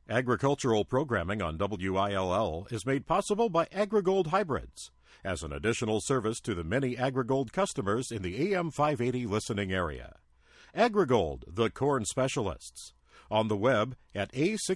Agricultural programming on WILL is made possible by AgriGold Hybrids as an additional service to the many AgriGold customers in the AM 580 listening area. AgriGold, the corn specialists, on the web at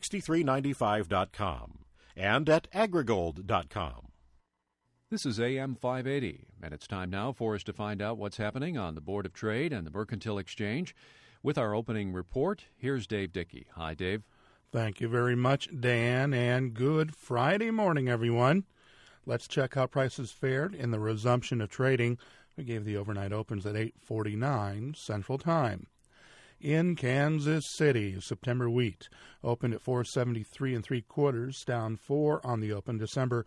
a6395.com and at agrigold.com. This is AM 580, and it's time now for us to find out what's happening on the Board of Trade and the Mercantile Exchange. With our opening report, here's Dave Dickey. Hi, Dave. Thank you very much, Dan, and good Friday morning, everyone. Let's check how prices fared in the resumption of trading. We gave the overnight opens at 8:49 Central Time. In Kansas City, September wheat opened at 473 3/4, down 4 on the open. December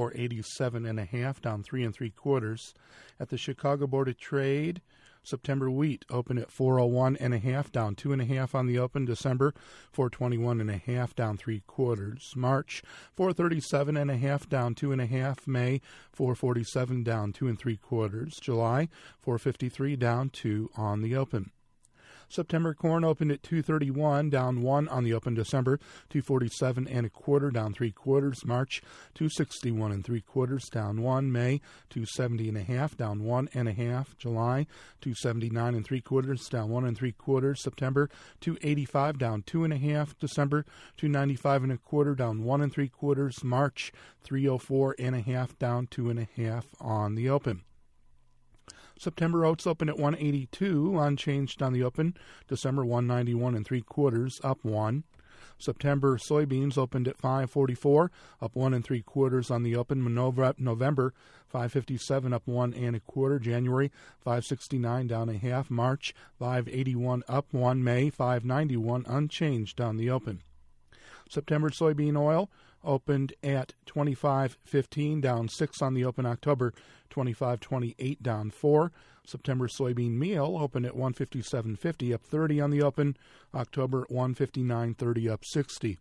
487 1/2, down 3 3/4. At the Chicago Board of Trade, September wheat opened at 401 1/2, down 2 1/2 on the open. December 421 1/2, down 3/4. March 437 1/2, down 2 1/2. May 447, down 2 3/4. July 453, down 2 on the open. September corn opened at 231, down 1 on the open. December 247 1/4, down 3/4. March 261 3/4, down 1. May 270 1/2, down 1 1/2. July 279 3/4, down 1 3/4. September 285, down 2 1/2. December 295 1/4, down 1 3/4. March 304 1/2, down 2 1/2 on the open. September oats opened at 182, unchanged on the open. December 191 3/4, up 1. September soybeans opened at 544, up 1 3/4 on the open. November 557, up 1 1/4. January 569, down 1/2. March 581, up 1. May 591, unchanged on the open. September soybean oil opened at 25.15, down 6 on the open. October 25.28, down 4. September soybean meal opened at 157.50, up 30 on the open. October 159.30, up 60.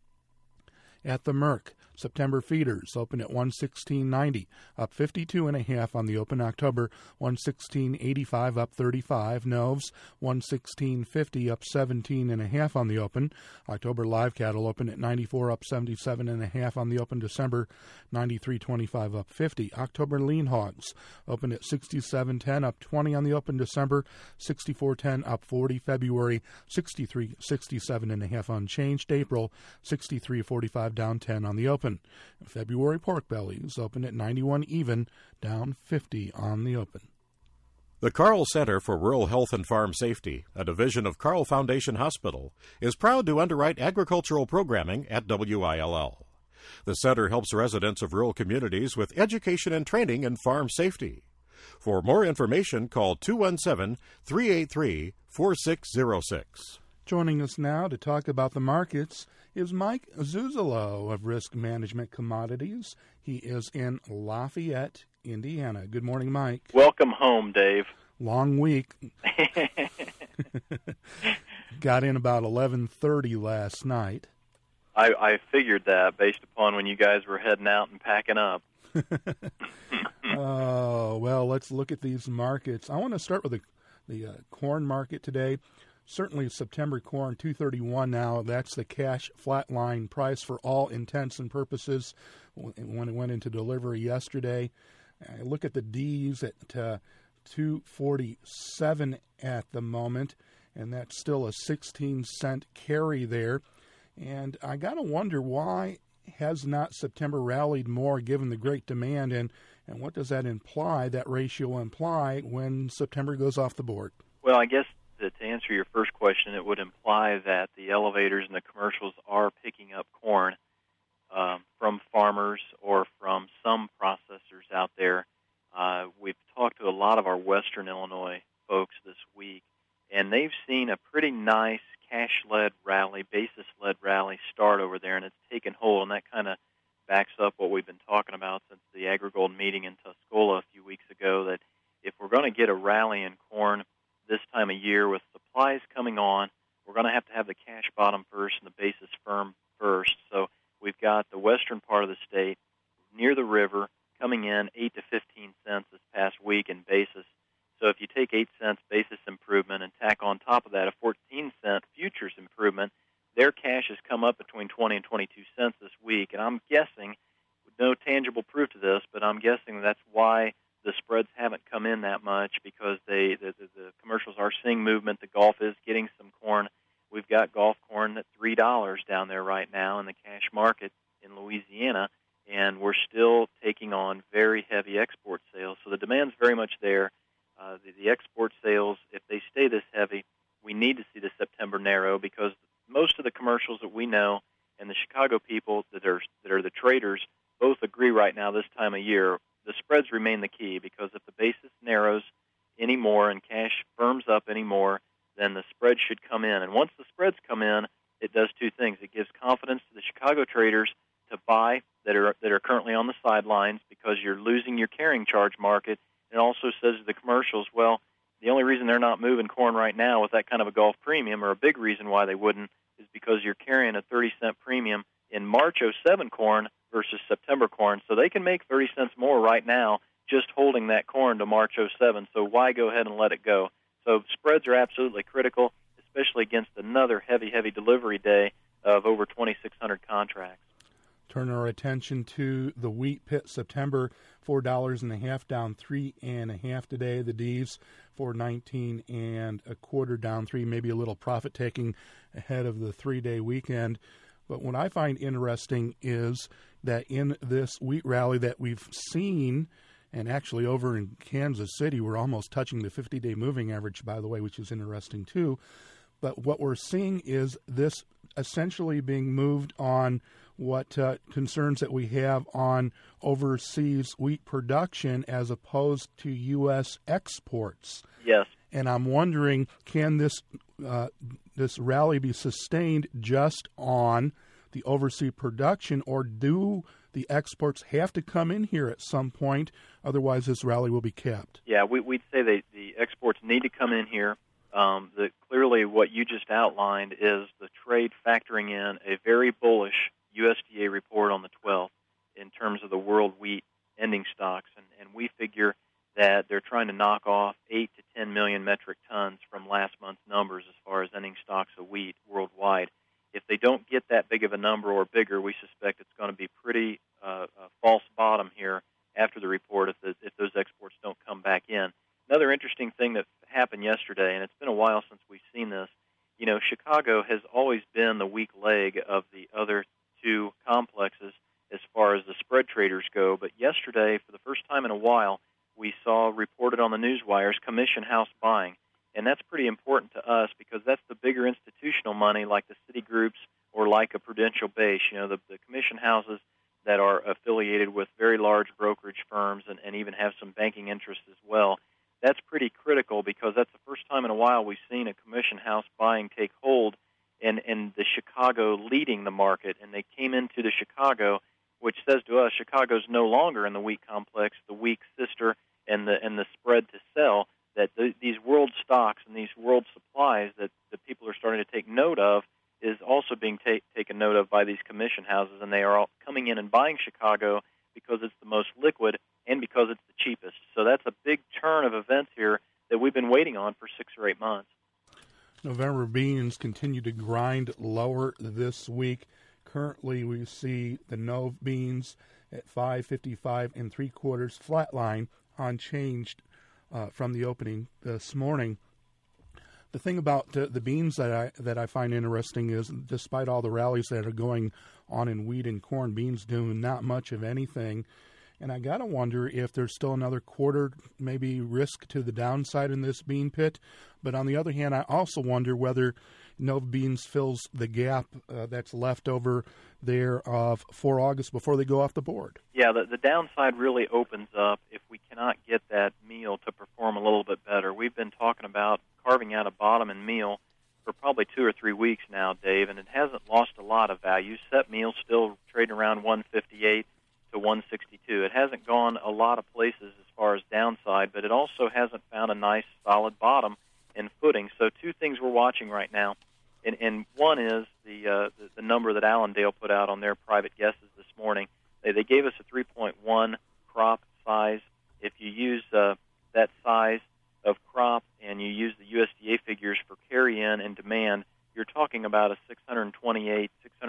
At the Merck, September feeders opened at 116.90, up 52 1/2 on the open. October 116.85, up 35. Noves 116.50, up 17 1/2 on the open. October live cattle opened at 94, up 77 1/2 on the open. December 93.25, up 50. October lean hogs opened at 67.10, up 20 on the open. December 64.10, up 40. February 63.67 1/2 unchanged. April 63.45, down 10 on the open. February pork bellies opened at 91 even, down 50 on the open. The Carl Center for Rural Health and Farm Safety, a division of Carl Foundation Hospital, is proud to underwrite agricultural programming at WILL. The center helps residents of rural communities with education and training in farm safety. For more information, call 217-383-4606. Joining us now to talk about the markets is Mike Zuzolo of Risk Management Commodities. He is in Lafayette, Indiana. Good morning, Mike. Welcome home, Dave. Long week. Got in about 11:30 last night. I figured that based upon when you guys were heading out and packing up. Oh, well, let's look at these markets. I want to start with the corn market today. Certainly September corn, 231 now. That's the cash flatline price for all intents and purposes when it went into delivery yesterday. I look at the D's at 247 at the moment, and that's still a 16-cent carry there. And I got to wonder, why has not September rallied more given the great demand, and what does that imply, that ratio imply, when September goes off the board? Well, I guess to answer your first question, it would imply that the elevators and the commercials are picking up corn from farmers or from some processors out there. We've talked to a lot of our Western Illinois folks this week, and they've seen a pretty nice cash-led rally, basis-led rally start over there, and it's taken hold, and that kind of backs up what we've been talking about since the AgriGold meeting in Tuscola a few weeks ago, that if we're going to get a rally in corn this time of year with supplies coming on, we're going to have the cash bottom first and the basis firm first. So we've got the western part of the state near the river coming in 8 to 15 cents this past week in basis. So if you take 8 cents basis improvement and tack on top of that a 14-cent futures improvement, their cash has come up between 20 and 22 cents this week. And I'm guessing, with no tangible proof to this, but I'm guessing that's why the spreads haven't come in that much, because the commercials are seeing movement. The Gulf is getting some corn. We've got Gulf corn at $3 down there right now in the cash market in Louisiana, and we're still taking on very heavy export sales. So the demand's very much there. The export sales, if they stay this heavy, we need to see the September narrow, because most of the commercials that we know and the Chicago people that are the traders both agree right now this time of year, the spreads remain the key, because if the basis narrows anymore and cash firms up anymore, then the spread should come in. And once the spreads come in, it does two things. It gives confidence to the Chicago traders to buy that are currently on the sidelines, because you're losing your carrying charge market. It also says to the commercials, well, the only reason they're not moving corn right now with that kind of a Gulf premium, or a big reason why they wouldn't, is because you're carrying a 30-cent premium in March 07 corn versus September corn. So they can make 30 cents more right now just holding that corn to March 07. So why go ahead and let it go? So spreads are absolutely critical, especially against another heavy delivery day of over 2,600 contracts. Turn our attention to the wheat pit. September, $4.50, down 3.50 today. The D's, $4.19 1/4, down 3. Maybe a little profit taking ahead of the 3-day weekend. But what I find interesting is that in this wheat rally that we've seen, and actually over in Kansas City, we're almost touching the 50-day moving average, by the way, which is interesting too. But what we're seeing is this essentially being moved on what concerns that we have on overseas wheat production as opposed to U.S. exports. Yes. And I'm wondering, can this rally be sustained just on the overseas production, or do the exports have to come in here at some point? Otherwise, this rally will be capped. Yeah, we'd say the exports need to come in here. Clearly, what you just outlined is the trade factoring in a very bullish USDA report on the 12th in terms of the world wheat ending stocks, and we figure that they're trying to knock off 8 to 10 million metric tons from last month's numbers as far as ending stocks of wheat worldwide. If they don't get that big of a number or bigger, we suspect it's going to be pretty false bottom here after the report if those exports don't come back in. Another interesting thing that happened yesterday, and it's been a while since we've seen this, Chicago has always been the weak leg of the other two complexes as far as the spread traders go. But yesterday, for the first time in a while, we saw reported on the news wires commission house buying. And that's pretty important to us, because that's the bigger institutional money like the Citigroups or like a Prudential Base, the commission houses that are affiliated with very large brokerage firms and even have some banking interests as well. That's pretty critical, because that's the first time in a while we've seen a commission house buying take hold and the Chicago leading the market. And they came into the Chicago, which says to us Chicago's no longer in the wheat complex, the weak sister and the spread to sell, that these world stocks and these world supplies that people are starting to take note of is also being taken note of by these commission houses, and they are all coming in and buying Chicago because it's the most liquid and because it's the cheapest. So that's a big turn of events here that we've been waiting on for 6 or 8 months. November beans continue to grind lower this week. Currently, we see the Nov beans at $5.55 3/4, flatline, unchanged from the opening this morning. The thing about the beans that I find interesting is, despite all the rallies that are going on in wheat and corn, beans doing not much of anything. And I got to wonder if there's still another quarter, maybe risk to the downside in this bean pit. But on the other hand, I also wonder whether Nova Beans fills the gap that's left over there for August before they go off the board. Yeah, the downside really opens up if we cannot get that meal to perform a little bit better. We've been talking about carving out a bottom in meal for probably 2 or 3 weeks now, Dave, and it hasn't lost a lot of value. Set meal's still trading around 158 to 162. It hasn't gone a lot of places as far as downside, but it also hasn't found a nice solid bottom and footing. So 2 things we're watching right now, and one is the number that Allendale put out on their private guesses this morning. They gave us a 3.1 crop size. If you use that size of crop and you use the USDA figures for carry-in and demand, you're talking about a 628,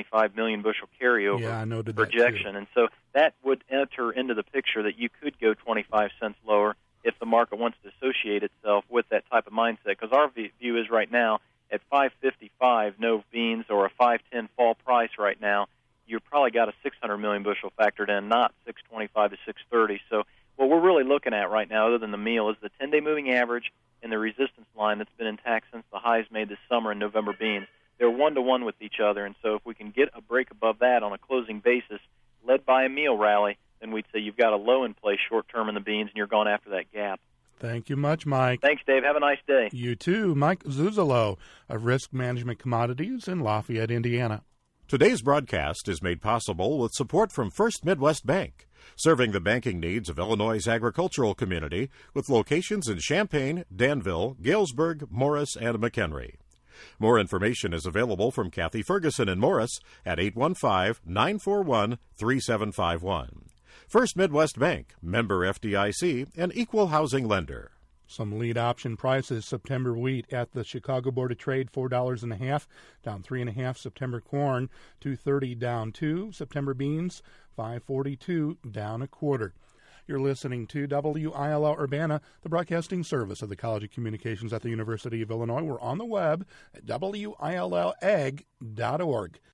25 million bushel carryover Yeah, I noted projection. And so that would enter into the picture that you could go 25 cents lower if the market wants to associate itself with that type of mindset. Because our view is right now at 555 no beans or a 510 fall price right now, you've probably got a 600 million bushel factored in, not 625 to 630. So what we're really looking at right now, other than the meal, is the 10-day moving average and the resistance line that's been intact since the highs made this summer in November beans. They're one-to-one with each other, and so if we can get a break above that on a closing basis, led by a meal rally, then we'd say you've got a low in place short-term in the beans, and you're going after that gap. Thank you much, Mike. Thanks, Dave. Have a nice day. You too. Mike Zuzolo of Risk Management Commodities in Lafayette, Indiana. Today's broadcast is made possible with support from First Midwest Bank, serving the banking needs of Illinois' agricultural community with locations in Champaign, Danville, Galesburg, Morris, and McHenry. More information is available from Kathy Ferguson in Morris at 815-941-3751. First Midwest Bank, member FDIC, and equal housing lender. Some lead option prices. September wheat at the Chicago Board of Trade, $4.50, down 3.5. September corn, $2.30, down 2. September beans, $5.42, down 1/4. You're listening to WILL Urbana, the broadcasting service of the College of Communications at the University of Illinois. We're on the web at WILLAG.org.